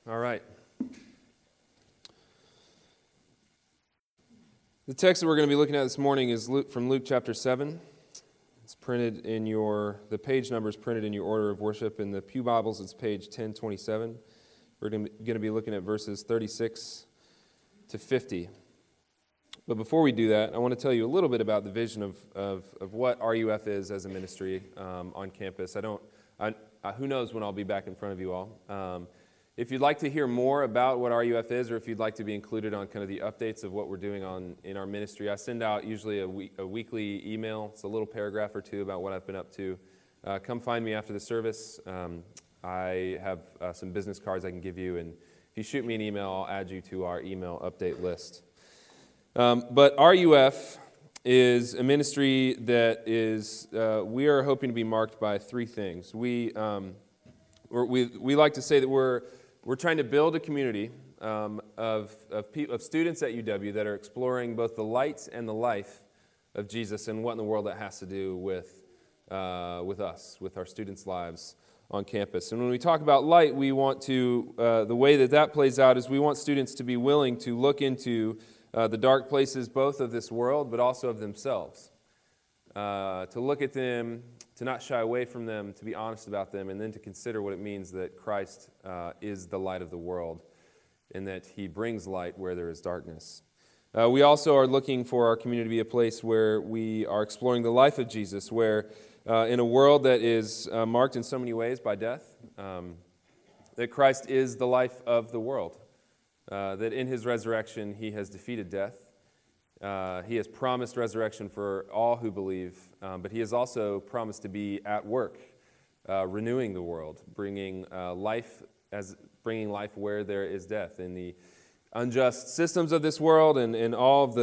All right. The text that we're going to be looking at this morning is from Luke chapter 7. It's printed in the page number is printed in your order of worship. In the Pew Bibles, it's page 1027. We're going to be looking at verses 36 to 50. But before we do that, I want to tell you a little bit about the vision of what RUF is as a ministry on campus. Who knows when I'll be back in front of you all. If you'd like to hear more about what RUF is, or if you'd like to be included on kind of the updates of what we're doing in our ministry, I send out usually a weekly email. It's a little paragraph or two about what I've been up to. Come find me after the service. I have some business cards I can give you, and if you shoot me an email, I'll add you to our email update list. But RUF is a ministry that is, we are hoping to be marked by three things. We like to say that we're trying to build a community of students at UW that are exploring both the light and the life of Jesus and what in the world that has to do with us, with our students' lives on campus. And when we talk about light, we want to, the way that plays out is we want students to be willing to look into the dark places both of this world but also of themselves, to look at them, to not shy away from them, to be honest about them, and then to consider what it means that Christ is the light of the world and that he brings light where there is darkness. We also are looking for our community to be a place where we are exploring the life of Jesus, where in a world that is marked in so many ways by death, that Christ is the life of the world, that in his resurrection he has defeated death. He has promised resurrection for all who believe, but he has also promised to be at work, renewing the world, bringing life where there is death, in the unjust systems of this world, and all of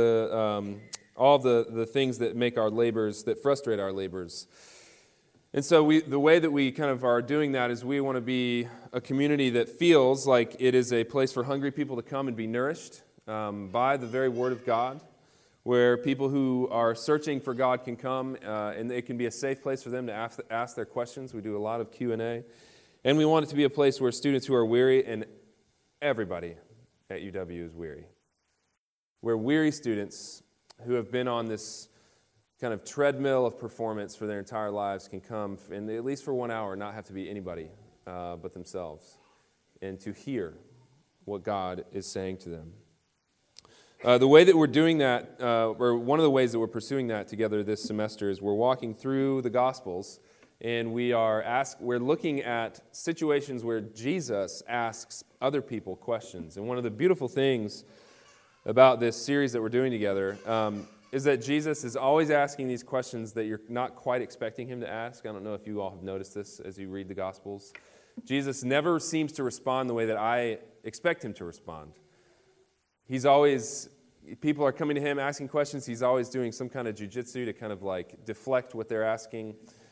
the things that make our labors, that frustrate our labors. And so the way that we kind of are doing that is we want to be a community that feels like it is a place for hungry people to come and be nourished by the very Word of God, where people who are searching for God can come, and it can be a safe place for them to ask their questions. We do a lot of Q&A. And we want it to be a place where students who are weary, and everybody at UW is weary, where weary students who have been on this kind of treadmill of performance for their entire lives can come, and at least for 1 hour, not have to be anybody but themselves, and to hear what God is saying to them. The way that we're doing that, or one of the ways that we're pursuing that together this semester, is we're walking through the Gospels, and we're looking at situations where Jesus asks other people questions. And one of the beautiful things about this series that we're doing together is that Jesus is always asking these questions that you're not quite expecting him to ask. I don't know if you all have noticed this as you read the Gospels. Jesus never seems to respond the way that I expect him to respond. People are coming to him asking questions. He's always doing some kind of jujitsu to kind of like deflect what they're asking.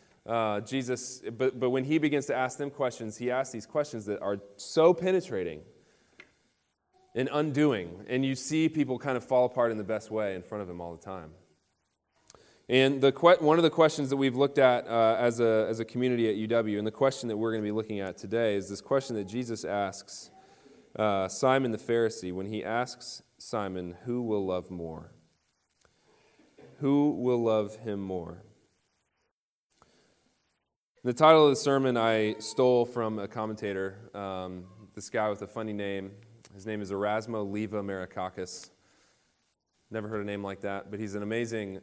But when he begins to ask them questions, he asks these questions that are so penetrating and undoing. And you see people kind of fall apart in the best way in front of him all the time. And one of the questions that we've looked at as a community at UW, and the question that we're going to be looking at today, is this question that Jesus asks Simon the Pharisee, when he asks Simon, who will love more? Who will love him more? The title of the sermon I stole from a commentator, this guy with a funny name. His name is Erasmo Leva Marakakis. Never heard a name like that, but he's an amazing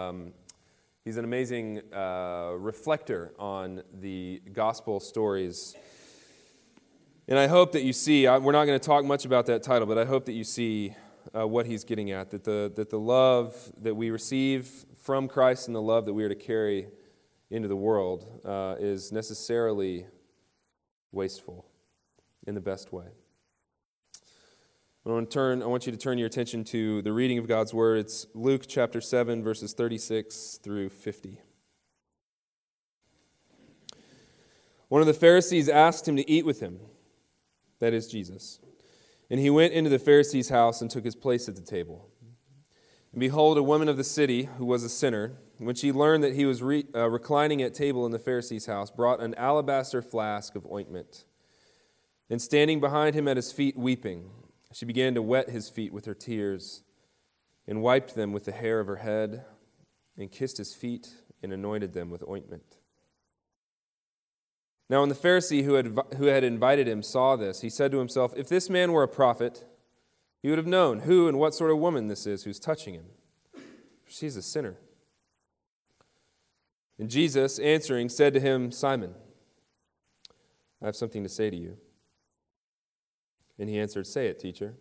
reflector on the gospel stories. And I hope that you see, we're not going to talk much about that title, but I hope that you see what he's getting at, that the love that we receive from Christ and the love that we are to carry into the world is necessarily wasteful in the best way. I want you to turn your attention to the reading of God's Word. It's Luke chapter 7, verses 36 through 50. One of the Pharisees asked him to eat with him, that is Jesus. And he went into the Pharisee's house and took his place at the table. And behold, a woman of the city, who was a sinner, when she learned that he was reclining at table in the Pharisee's house, brought an alabaster flask of ointment. And standing behind him at his feet weeping, she began to wet his feet with her tears, and wiped them with the hair of her head, and kissed his feet, and anointed them with ointment. Now when the Pharisee who had invited him saw this, he said to himself, "If this man were a prophet, he would have known who and what sort of woman this is who's touching him. She's a sinner." And Jesus, answering, said to him, "Simon, I have something to say to you." And he answered, "Say it, teacher."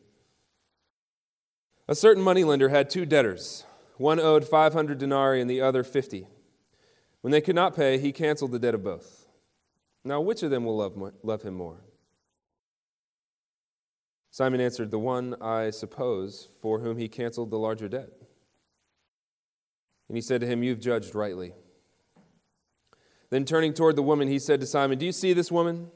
A certain moneylender had 2 debtors. One owed 500 denarii and the other 50. When they could not pay, he canceled the debt of both. Now which of them will love him more? Simon answered, "The one, I suppose, for whom he canceled the larger debt." And he said to him, "You've judged rightly." Then turning toward the woman, he said to Simon, "Do you see this woman?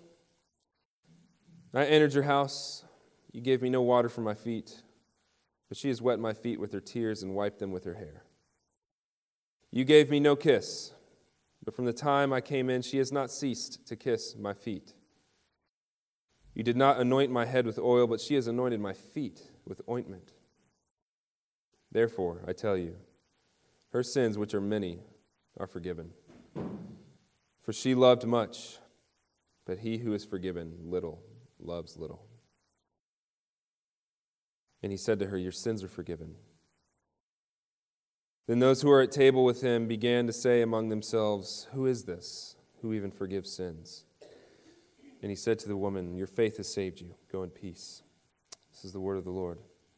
I entered your house. You gave me no water for my feet, but she has wet my feet with her tears and wiped them with her hair. You gave me no kiss, but from the time I came in, she has not ceased to kiss my feet. You did not anoint my head with oil, but she has anointed my feet with ointment. Therefore, I tell you, her sins, which are many, are forgiven. For she loved much, but he who is forgiven little loves little." And he said to her, "Your sins are forgiven." Then those who were at table with him began to say among themselves, "Who is this who even forgives sins?" And he said to the woman, "Your faith has saved you. Go in peace." This is the word of the Lord.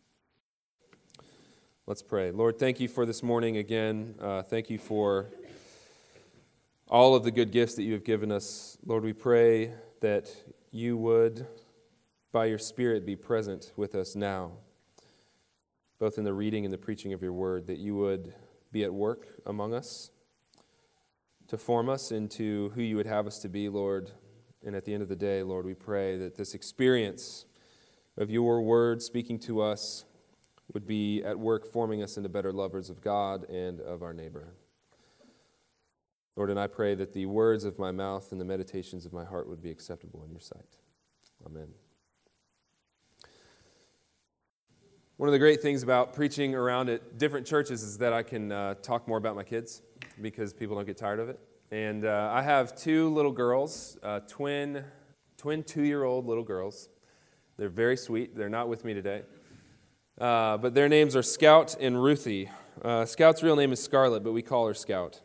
Let's pray. Lord, thank you for this morning again. Thank you for all of the good gifts that you have given us. Lord, we pray that you would, by your Spirit, be present with us now, both in the reading and the preaching of your word, that you would be at work among us to form us into who you would have us to be, Lord. And at the end of the day, Lord, we pray that this experience of your word speaking to us would be at work forming us into better lovers of God and of our neighbor. Lord, and I pray that the words of my mouth and the meditations of my heart would be acceptable in your sight. Amen. One of the great things about preaching around at different churches is that I can talk more about my kids because people don't get tired of it. And I have 2 little girls, twin 2-year-old little girls. They're very sweet. They're not with me today. But their names are Scout and Ruthie. Scout's real name is Scarlett, but we call her Scout.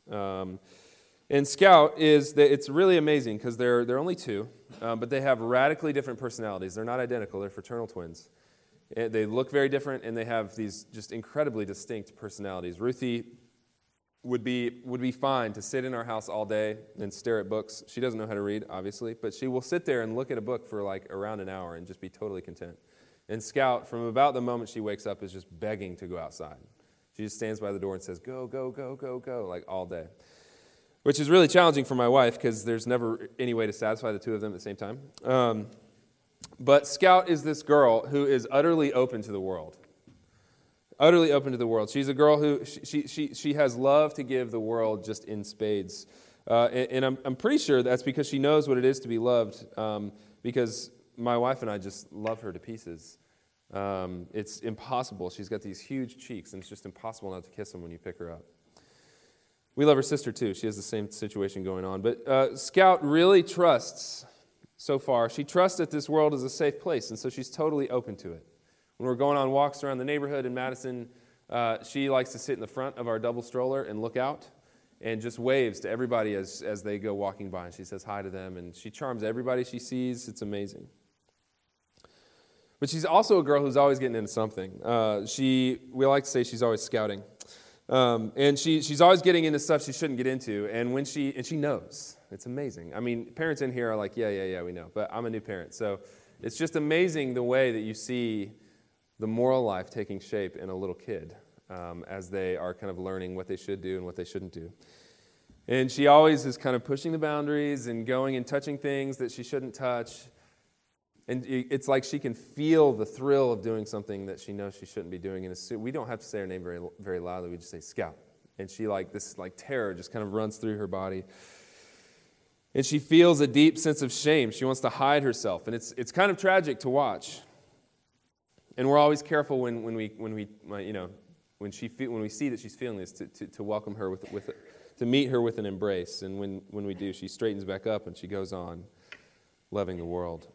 And Scout it's really amazing because they're only 2, but they have radically different personalities. They're not identical. They're fraternal twins. They look very different, and they have these just incredibly distinct personalities. Ruthie would be fine to sit in our house all day and stare at books. She doesn't know how to read, obviously, but she will sit there and look at a book for like around an hour and just be totally content. And Scout, from about the moment she wakes up, is just begging to go outside. She just stands by the door and says, "Go, go, go, go, go," like all day. Which is really challenging for my wife because there's never any way to satisfy the 2 of them at the same time. But Scout is this girl who is utterly open to the world. Utterly open to the world. She's a girl who, she has love to give the world just in spades. And I'm pretty sure that's because she knows what it is to be loved, because my wife and I just love her to pieces. It's impossible. She's got these huge cheeks, and it's just impossible not to kiss them when you pick her up. We love her sister, too. She has the same situation going on. But Scout really trusts, so far, she trusts that this world is a safe place, and so she's totally open to it. When we're going on walks around the neighborhood in Madison, she likes to sit in the front of our double stroller and look out and just waves to everybody as they go walking by. And she says hi to them, and she charms everybody she sees. It's amazing. But she's also a girl who's always getting into something. We like to say she's always scouting. And she's always getting into stuff she shouldn't get into, and she knows. It's amazing. I mean, parents in here are like, yeah, we know. But I'm a new parent, so it's just amazing the way that you see the moral life taking shape in a little kid as they are kind of learning what they should do and what they shouldn't do. And she always is kind of pushing the boundaries and going and touching things that she shouldn't touch. And it's like she can feel the thrill of doing something that she knows she shouldn't be doing. And we don't have to say her name very, very loudly. We just say, "Scout." And she this terror just kind of runs through her body. And she feels a deep sense of shame. She wants to hide herself. And it's kind of tragic to watch. And we're always careful when we see that she's feeling this to welcome her to meet her with an embrace. And when we do, she straightens back up and she goes on loving the world.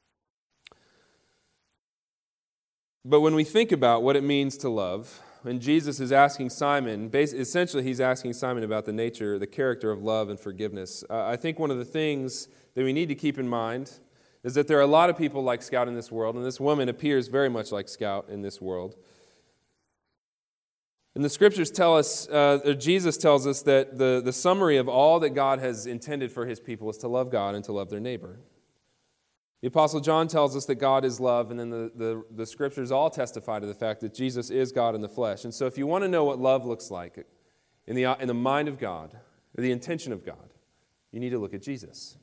But when we think about what it means to love, when Jesus is asking Simon, essentially he's asking Simon about the nature, the character of love and forgiveness. I think one of the things that we need to keep in mind is that there are a lot of people like Scout in this world, and this woman appears very much like Scout in this world. And the Scriptures tell us, Jesus tells us that the summary of all that God has intended for His people is to love God and to love their neighbor. The Apostle John tells us that God is love, and then the Scriptures all testify to the fact that Jesus is God in the flesh. And so if you want to know what love looks like in the mind of God, or the intention of God, you need to look at Jesus.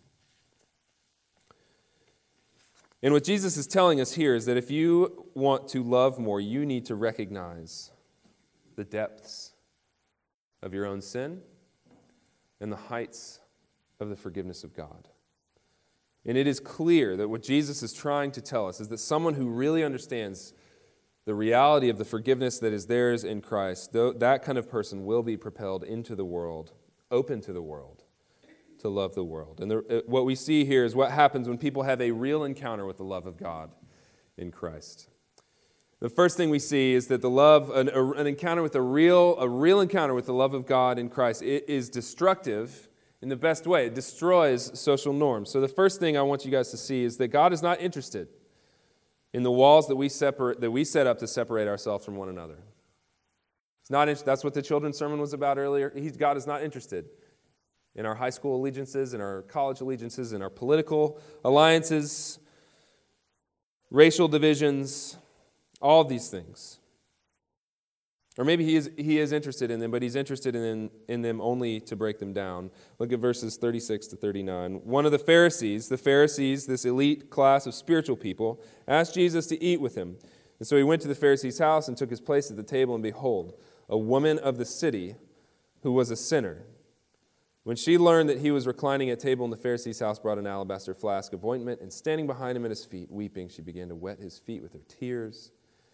And what Jesus is telling us here is that if you want to love more, you need to recognize the depths of your own sin and the heights of the forgiveness of God. And it is clear that what Jesus is trying to tell us is that someone who really understands the reality of the forgiveness that is theirs in Christ, that kind of person will be propelled into the world, open to the world, to love the world. And what we see here is what happens when people have a real encounter with the love of God in Christ. The first thing we see is that an encounter with a real encounter with the love of God in Christ, it is destructive in the best way. It destroys social norms. So the first thing I want you guys to see is that God is not interested in the walls that we set up to separate ourselves from one another. That's what the children's sermon was about earlier. God is not interested in our high school allegiances, in our college allegiances, in our political alliances, racial divisions, all of these things. Or maybe he is interested in them, but he's interested in them only to break them down. Look at verses 36 to 39. One of the Pharisees, this elite class of spiritual people, asked Jesus to eat with him. And so he went to the Pharisee's house and took his place at the table, and behold, a woman of the city who was a sinner. When she learned that he was reclining at table in the Pharisee's house, brought an alabaster flask of ointment, and standing behind him at his feet, weeping, she began to wet his feet with her tears,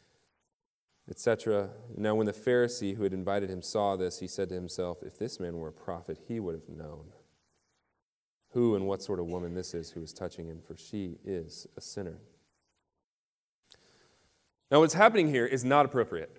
etc. Now when the Pharisee who had invited him saw this, he said to himself, if this man were a prophet, he would have known who and what sort of woman this is who is touching him, for she is a sinner. Now what's happening here is not appropriate.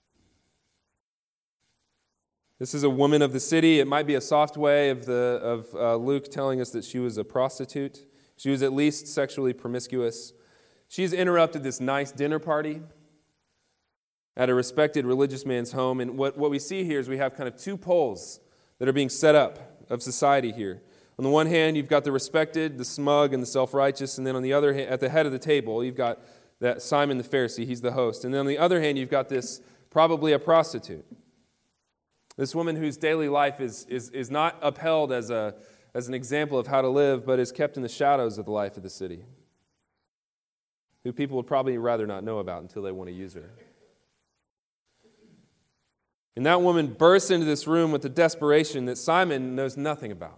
This is a woman of the city. It might be a soft way of Luke telling us that she was a prostitute. She was at least sexually promiscuous. She's interrupted this nice dinner party at a respected religious man's home. And what we see here is we have kind of two poles that are being set up of society here. On the one hand, you've got the respected, the smug, and the self-righteous. And then on the other hand, at the head of the table, you've got that Simon the Pharisee. He's the host. And then on the other hand, you've got this probably a prostitute. This woman whose daily life is not upheld as an example of how to live, but is kept in the shadows of the life of the city, who people would probably rather not know about until they want to use her. And that woman bursts into this room with a desperation that Simon knows nothing about.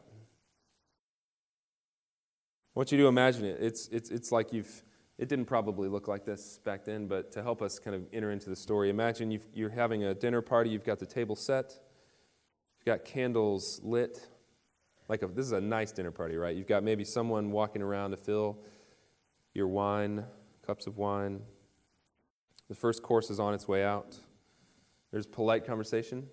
I want you to imagine it. It's like it didn't probably look like this back then, but to help us kind of enter into the story, imagine you're having a dinner party, you've got the table set, you've got candles lit. This is a nice dinner party, right? You've got maybe someone walking around to fill your wine, cups of wine. The first course is on its way out. There's polite conversation,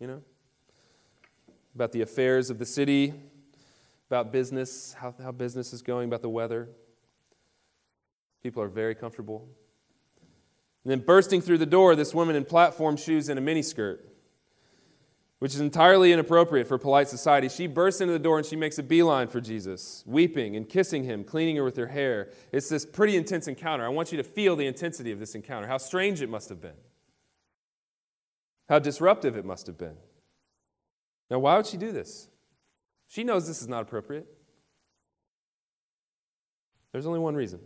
about the affairs of the city, about business, how business is going, about the weather. People are very comfortable. And then bursting through the door, this woman in platform shoes and a miniskirt, which is entirely inappropriate for polite society. She bursts into the door and she makes a beeline for Jesus, weeping and kissing him, cleaning her with her hair. It's this pretty intense encounter. I want you to feel the intensity of this encounter, how strange it must have been, how disruptive it must have been. Now, why would she do this? She knows this is not appropriate. There's only one reason.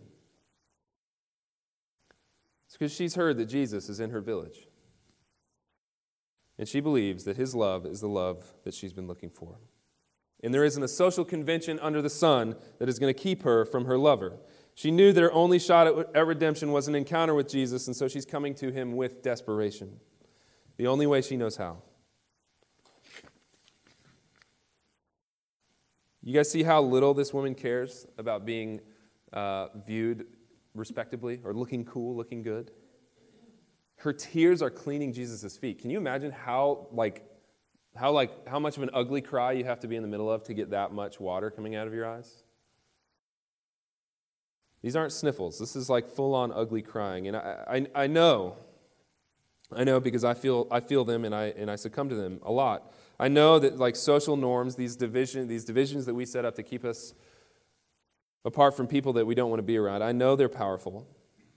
It's because she's heard that Jesus is in her village. And she believes that his love is the love that she's been looking for. and there isn't a social convention under the sun that is going to keep her from her lover. She knew that her only shot at redemption was an encounter with Jesus, and so she's coming to him with desperation. The only way she knows how. You guys see how little this woman cares about being viewed respectably or looking cool, looking good? Her tears are cleaning Jesus' feet. Can you imagine how much of an ugly cry you have to be in the middle of to get that much water coming out of your eyes? These aren't sniffles. This is like full-on ugly crying. And I know because I feel them and I succumb to them a lot. I know that like social norms, these divisions that we set up to keep us apart from people that we don't want to be around, I know they're powerful.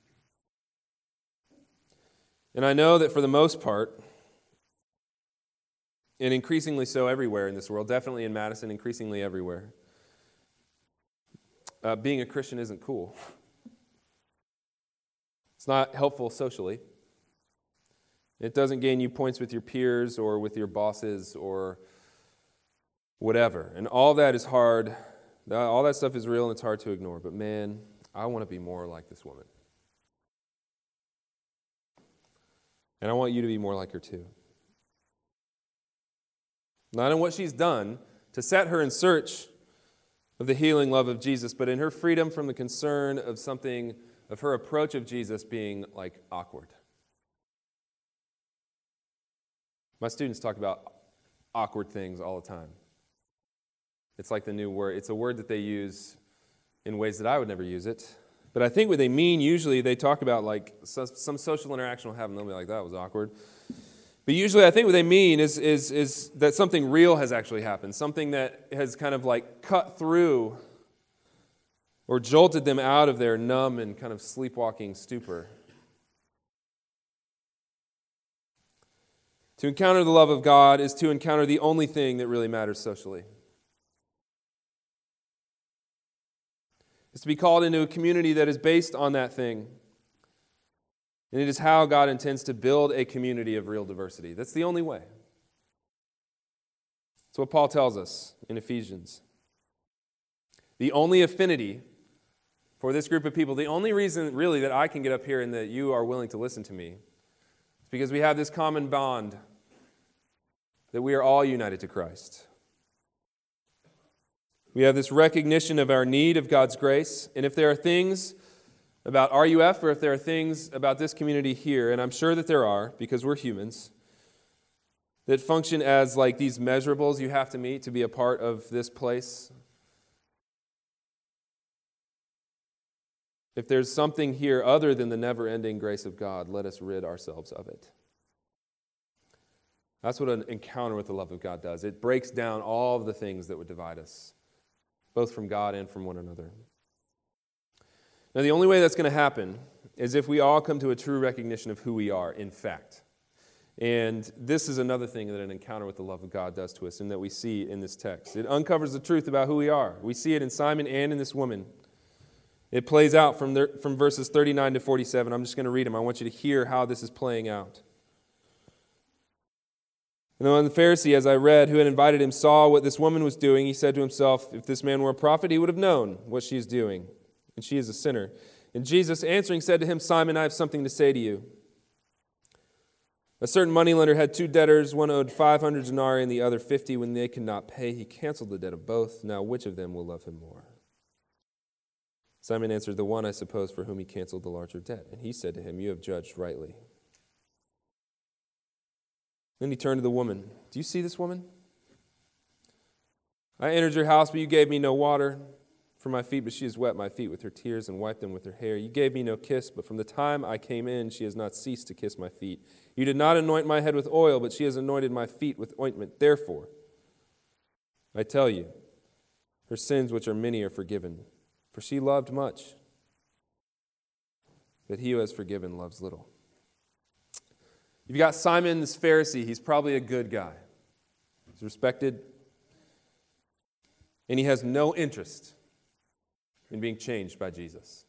And I know that for the most part, and increasingly so everywhere in this world, definitely in Madison, increasingly everywhere, being a Christian isn't cool. It's not helpful socially. It doesn't gain you points with your peers or with your bosses or whatever. And all that is hard. All that stuff is real and it's hard to ignore. But man, I want to be more like this woman. And I want you to be more like her too. Not in what she's done to set her in search of the healing love of Jesus, but in her freedom from the concern of her approach of Jesus being like awkward. My students talk about awkward things all the time. It's like the new word. It's a word that they use in ways that I would never use it. But I think what they mean, usually they talk about like some social interaction will happen. They'll be like, that was awkward. But usually I think what they mean is that something real has actually happened. Something that has kind of like cut through or jolted them out of their numb and kind of sleepwalking stupor. To encounter the love of God is to encounter the only thing that really matters socially. It's to be called into a community that is based on that thing. And it is how God intends to build a community of real diversity. That's the only way. That's what Paul tells us in Ephesians. The only affinity for this group of people, the only reason really that I can get up here and that you are willing to listen to me, is because we have this common bond that we are all united to Christ. We have this recognition of our need of God's grace, and if there are things about RUF or if there are things about this community here, and I'm sure that there are because we're humans, that function as like these measurables you have to meet to be a part of this place. If there's something here other than the never-ending grace of God, let us rid ourselves of it. That's what an encounter with the love of God does. It breaks down all of the things that would divide us, both from God and from one another. Now, the only way that's going to happen is if we all come to a true recognition of who we are, in fact. And this is another thing that an encounter with the love of God does to us and that we see in this text. It uncovers the truth about who we are. We see it in Simon and in this woman. It plays out from verses 39 to 47. I'm just going to read them. I want you to hear how this is playing out. And when the Pharisee, as I read, who had invited him, saw what this woman was doing, he said to himself, if this man were a prophet, he would have known what she is doing, and she is a sinner. And Jesus, answering, said to him, Simon, I have something to say to you. A certain moneylender had 2 debtors, one owed 500 denarii and the other 50. When they could not pay, he canceled the debt of both. Now which of them will love him more? Simon answered, the one, I suppose, for whom he canceled the larger debt. And he said to him, you have judged rightly. Then he turned to the woman. Do you see this woman? I entered your house, but you gave me no water for my feet, but she has wet my feet with her tears and wiped them with her hair. You gave me no kiss, but from the time I came in, she has not ceased to kiss my feet. You did not anoint my head with oil, but she has anointed my feet with ointment. Therefore, I tell you, her sins, which are many, are forgiven. For she loved much, but he who has forgiven loves little. You've got Simon, this Pharisee. He's probably a good guy. He's respected. And he has no interest in being changed by Jesus.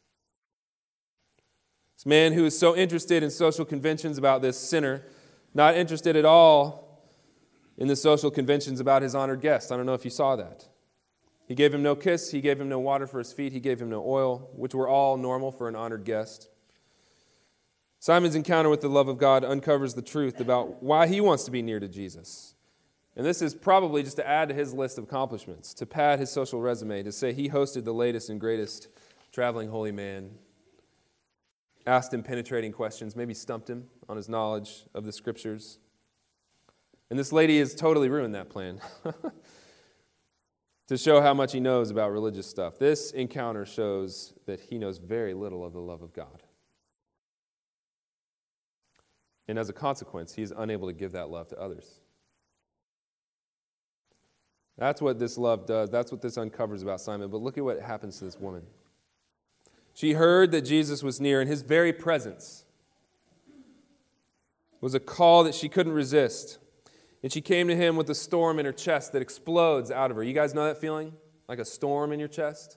This man who is so interested in social conventions about this sinner, not interested at all in the social conventions about his honored guest. I don't know if you saw that. He gave him no kiss, he gave him no water for his feet, he gave him no oil, which were all normal for an honored guest. Simon's encounter with the love of God uncovers the truth about why he wants to be near to Jesus. And this is probably just to add to his list of accomplishments, to pad his social resume, to say he hosted the latest and greatest traveling holy man, asked him penetrating questions, maybe stumped him on his knowledge of the Scriptures. And this lady has totally ruined that plan to show how much he knows about religious stuff. This encounter shows that he knows very little of the love of God. And as a consequence, he is unable to give that love to others. That's what this love does. That's what this uncovers about Simon. But look at what happens to this woman. She heard that Jesus was near, and his very presence was a call that she couldn't resist. And she came to him with a storm in her chest that explodes out of her. You guys know that feeling? Like a storm in your chest?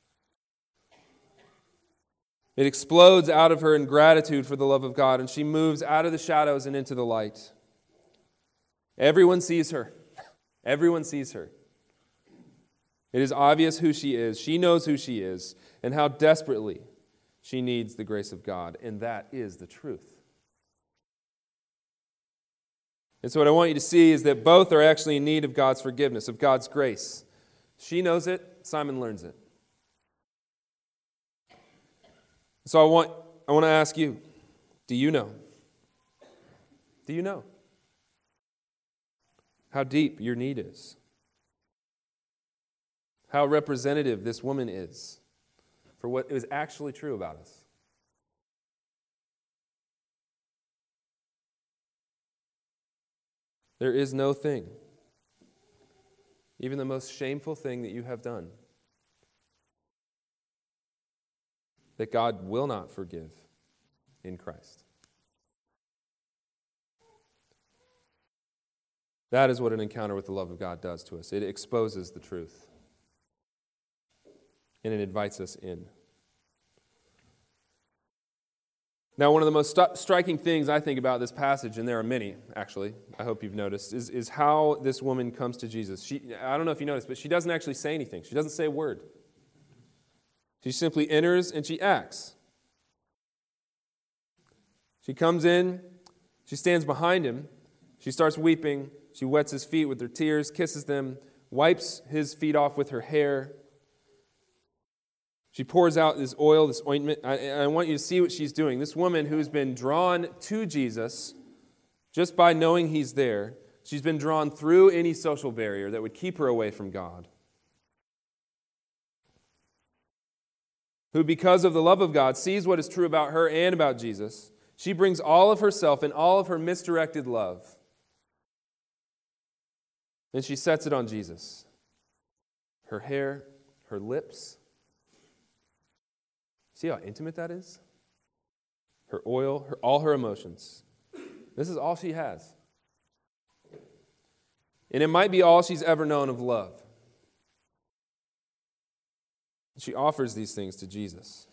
It explodes out of her in gratitude for the love of God, and she moves out of the shadows and into the light. Everyone sees her. Everyone sees her. It is obvious who she is. She knows who she is and how desperately she needs the grace of God, and that is the truth. And so what I want you to see is that both are actually in need of God's forgiveness, of God's grace. She knows it, Simon learns it. So I want to ask you, do you know? Do you know how deep your need is? How representative this woman is for what is actually true about us? There is no thing, even the most shameful thing that you have done, that God will not forgive in Christ. That is what an encounter with the love of God does to us. It exposes the truth, and it invites us in. Now, one of the most striking things I think about this passage, and there are many, actually, I hope you've noticed, is how this woman comes to Jesus. I don't know if you noticed, but she doesn't actually say anything. She doesn't say a word. She simply enters and she acts. She comes in, she stands behind him, she starts weeping, she wets his feet with her tears, kisses them, wipes his feet off with her hair. She pours out this oil, this ointment. I want you to see what she's doing. This woman who's been drawn to Jesus just by knowing he's there, she's been drawn through any social barrier that would keep her away from God. Who, because of the love of God, sees what is true about her and about Jesus. She brings all of herself and all of her misdirected love. Then she sets it on Jesus. Her hair, her lips. See how intimate that is? Her oil, all her emotions. This is all she has. And it might be all she's ever known of love. She offers these things to Jesus.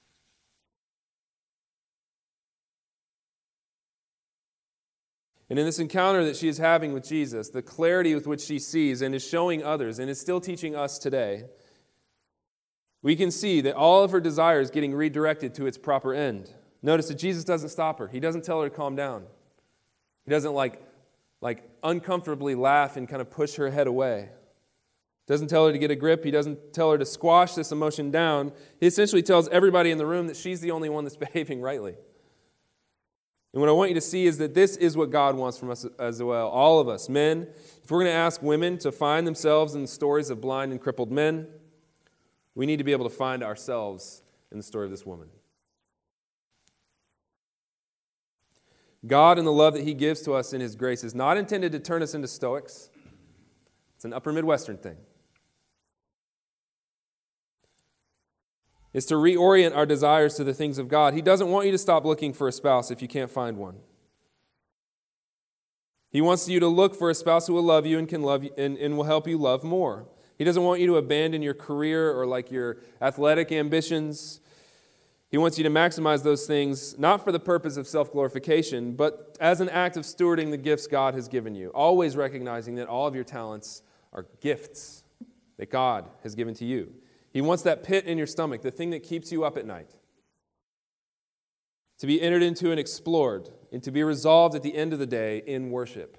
And in this encounter that she is having with Jesus, the clarity with which she sees and is showing others and is still teaching us today, we can see that all of her desire is getting redirected to its proper end. Notice that Jesus doesn't stop her. He doesn't tell her to calm down. He doesn't like uncomfortably laugh and kind of push her head away. He doesn't tell her to get a grip. He doesn't tell her to squash this emotion down. He essentially tells everybody in the room that she's the only one that's behaving rightly. And what I want you to see is that this is what God wants from us as well, all of us. Men, if we're going to ask women to find themselves in the stories of blind and crippled men, we need to be able to find ourselves in the story of this woman. God and the love that He gives to us in His grace is not intended to turn us into Stoics. It's an upper Midwestern thing. It's to reorient our desires to the things of God. He doesn't want you to stop looking for a spouse if you can't find one. He wants you to look for a spouse who will love you and can love you and will help you love more. He doesn't want you to abandon your career or like your athletic ambitions. He wants you to maximize those things, not for the purpose of self-glorification, but as an act of stewarding the gifts God has given you, always recognizing that all of your talents are gifts that God has given to you. He wants that pit in your stomach, the thing that keeps you up at night, to be entered into and explored, and to be resolved at the end of the day in worship.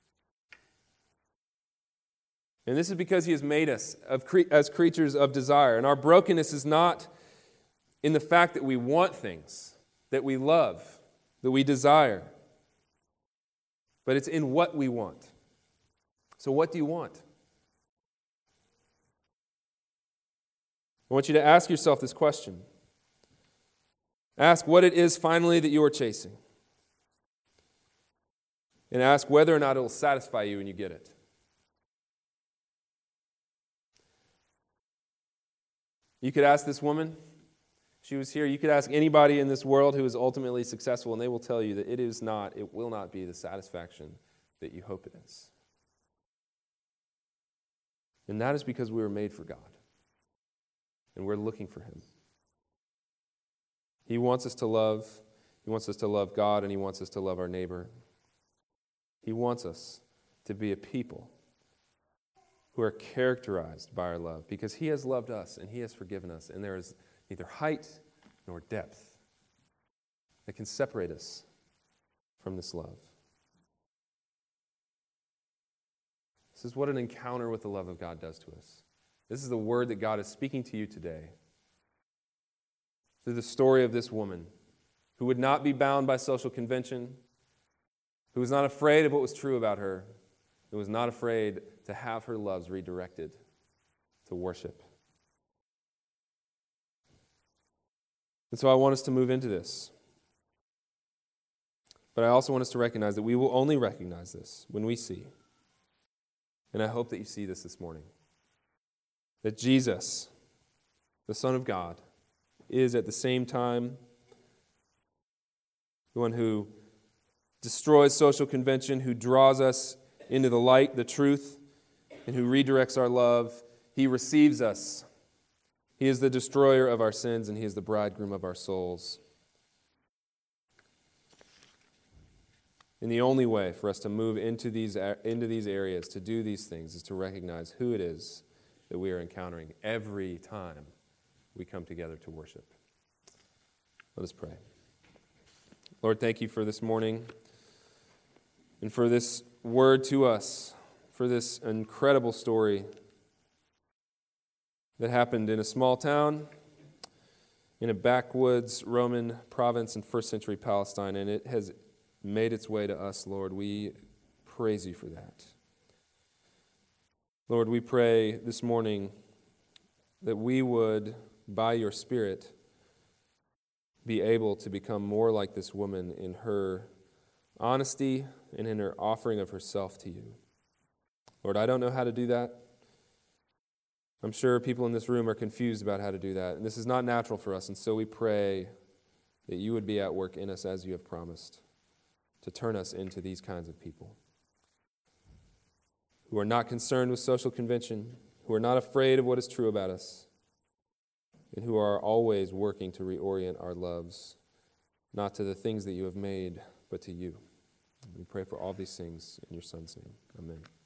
And this is because He has made us as creatures of desire. And our brokenness is not in the fact that we want things, that we love, that we desire, but it's in what we want. So what do you want? I want you to ask yourself this question. Ask what it is finally that you are chasing. And ask whether or not it will satisfy you when you get it. You could ask this woman, if she was here, you could ask anybody in this world who is ultimately successful, and they will tell you that it will not be the satisfaction that you hope it is. And that is because we were made for God. And we're looking for Him. He wants us to love. He wants us to love God, and He wants us to love our neighbor. He wants us to be a people who are characterized by our love, because He has loved us and He has forgiven us, and there is neither height nor depth that can separate us from this love. This is what an encounter with the love of God does to us. This is the word that God is speaking to you today through the story of this woman who would not be bound by social convention, who was not afraid of what was true about her, who was not afraid to have her loves redirected to worship. And so I want us to move into this. But I also want us to recognize that we will only recognize this when we see. And I hope that you see this morning. That Jesus, the Son of God, is at the same time the one who destroys social convention, who draws us into the light, the truth, and who redirects our love. He receives us. He is the destroyer of our sins, and He is the bridegroom of our souls. And the only way for us to move into these areas, to do these things, is to recognize who it is that we are encountering every time we come together to worship. Let us pray. Lord, thank You for this morning and for this word to us, for this incredible story that happened in a small town, in a backwoods Roman province in first century Palestine, and it has made its way to us, Lord. We praise You for that. Lord, we pray this morning that we would, by Your Spirit, be able to become more like this woman in her honesty and in her offering of herself to You. Lord, I don't know how to do that. I'm sure people in this room are confused about how to do that, and this is not natural for us, and so we pray that You would be at work in us as You have promised, to turn us into these kinds of people who are not concerned with social convention, who are not afraid of what is true about us, and who are always working to reorient our loves, not to the things that You have made, but to You. We pray for all these things in Your Son's name. Amen.